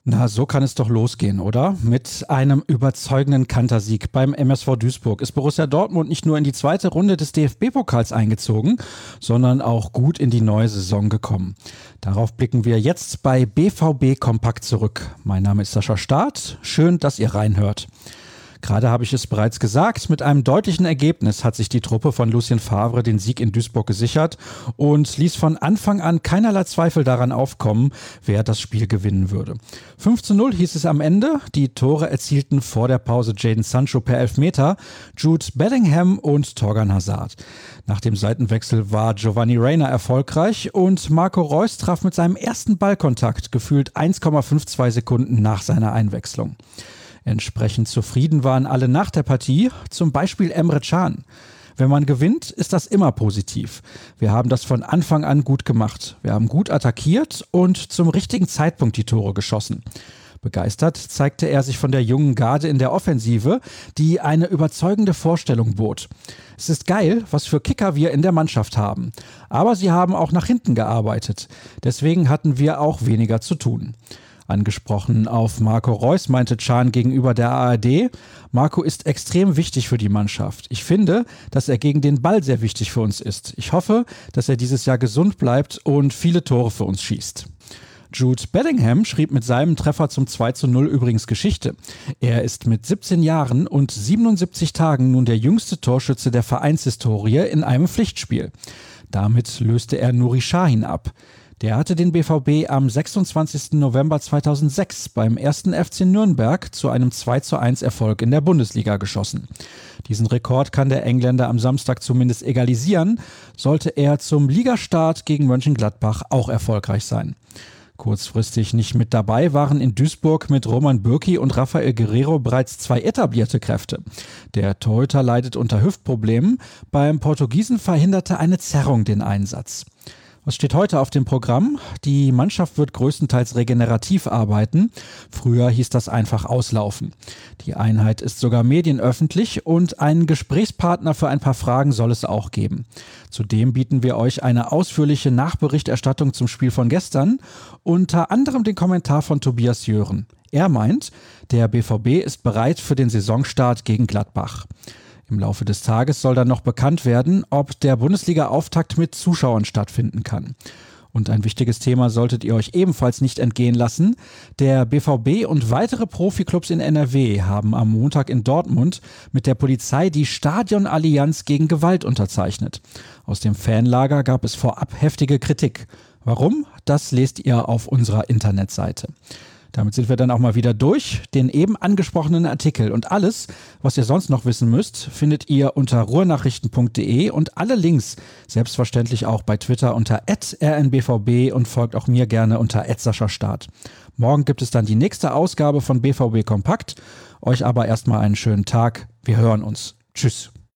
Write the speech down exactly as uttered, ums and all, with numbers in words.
Na, so kann es doch losgehen, oder? Mit einem überzeugenden Kantersieg beim M S V Duisburg ist Borussia Dortmund nicht nur in die zweite Runde des D F B-Pokals eingezogen, sondern auch gut in die neue Saison gekommen. Darauf blicken wir jetzt bei B V B Kompakt zurück. Mein Name ist Sascha Staat. Schön, dass ihr reinhört. Gerade habe ich es bereits gesagt, mit einem deutlichen Ergebnis hat sich die Truppe von Lucien Favre den Sieg in Duisburg gesichert und ließ von Anfang an keinerlei Zweifel daran aufkommen, wer das Spiel gewinnen würde. fünf zu null hieß es am Ende. Die Tore erzielten vor der Pause Jadon Sancho per Elfmeter, Jude Bellingham und Thorgan Hazard. Nach dem Seitenwechsel war Giovanni Reyna erfolgreich und Marco Reus traf mit seinem ersten Ballkontakt gefühlt eins Komma zweiundfünfzig Sekunden nach seiner Einwechslung. Entsprechend zufrieden waren alle nach der Partie, zum Beispiel Emre Can. Wenn man gewinnt, ist das immer positiv. Wir haben das von Anfang an gut gemacht. Wir haben gut attackiert und zum richtigen Zeitpunkt die Tore geschossen. Begeistert zeigte er sich von der jungen Garde in der Offensive, die eine überzeugende Vorstellung bot. Es ist geil, was für Kicker wir in der Mannschaft haben. Aber sie haben auch nach hinten gearbeitet. Deswegen hatten wir auch weniger zu tun. Angesprochen auf Marco Reus meinte Can gegenüber der A R D, Marco ist extrem wichtig für die Mannschaft. Ich finde, dass er gegen den Ball sehr wichtig für uns ist. Ich hoffe, dass er dieses Jahr gesund bleibt und viele Tore für uns schießt. Jude Bellingham schrieb mit seinem Treffer zum zwei zu null übrigens Geschichte. Er ist mit siebzehn Jahren und siebenundsiebzig Tagen nun der jüngste Torschütze der Vereinshistorie in einem Pflichtspiel. Damit löste er Nuri Sahin ab. Der hatte den B V B am sechsundzwanzigsten November zweitausendsechs beim ersten F C Nürnberg zu einem zwei zu eins Erfolg in der Bundesliga geschossen. Diesen Rekord kann der Engländer am Samstag zumindest egalisieren, sollte er zum Ligastart gegen Mönchengladbach auch erfolgreich sein. Kurzfristig nicht mit dabei waren in Duisburg mit Roman Bürki und Rafael Guerreiro bereits zwei etablierte Kräfte. Der Torhüter leidet unter Hüftproblemen, beim Portugiesen verhinderte eine Zerrung den Einsatz. Was steht heute auf dem Programm? Die Mannschaft wird größtenteils regenerativ arbeiten. Früher hieß das einfach auslaufen. Die Einheit ist sogar medienöffentlich und einen Gesprächspartner für ein paar Fragen soll es auch geben. Zudem bieten wir euch eine ausführliche Nachberichterstattung zum Spiel von gestern, unter anderem den Kommentar von Tobias Jören. Er meint, der B V B ist bereit für den Saisonstart gegen Gladbach. Im Laufe des Tages soll dann noch bekannt werden, ob der Bundesliga-Auftakt mit Zuschauern stattfinden kann. Und ein wichtiges Thema solltet ihr euch ebenfalls nicht entgehen lassen. Der B V B und weitere Profiklubs in N R W haben am Montag in Dortmund mit der Polizei die Stadionallianz gegen Gewalt unterzeichnet. Aus dem Fanlager gab es vorab heftige Kritik. Warum? Das lest ihr auf unserer Internetseite. Damit sind wir dann auch mal wieder durch. Den eben angesprochenen Artikel und alles, was ihr sonst noch wissen müsst, findet ihr unter ruhrnachrichten punkt de und alle Links selbstverständlich auch bei Twitter unter at r n b v b und folgt auch mir gerne unter at sascha staat. Morgen gibt es dann die nächste Ausgabe von B V B Kompakt. Euch aber erstmal einen schönen Tag. Wir hören uns. Tschüss.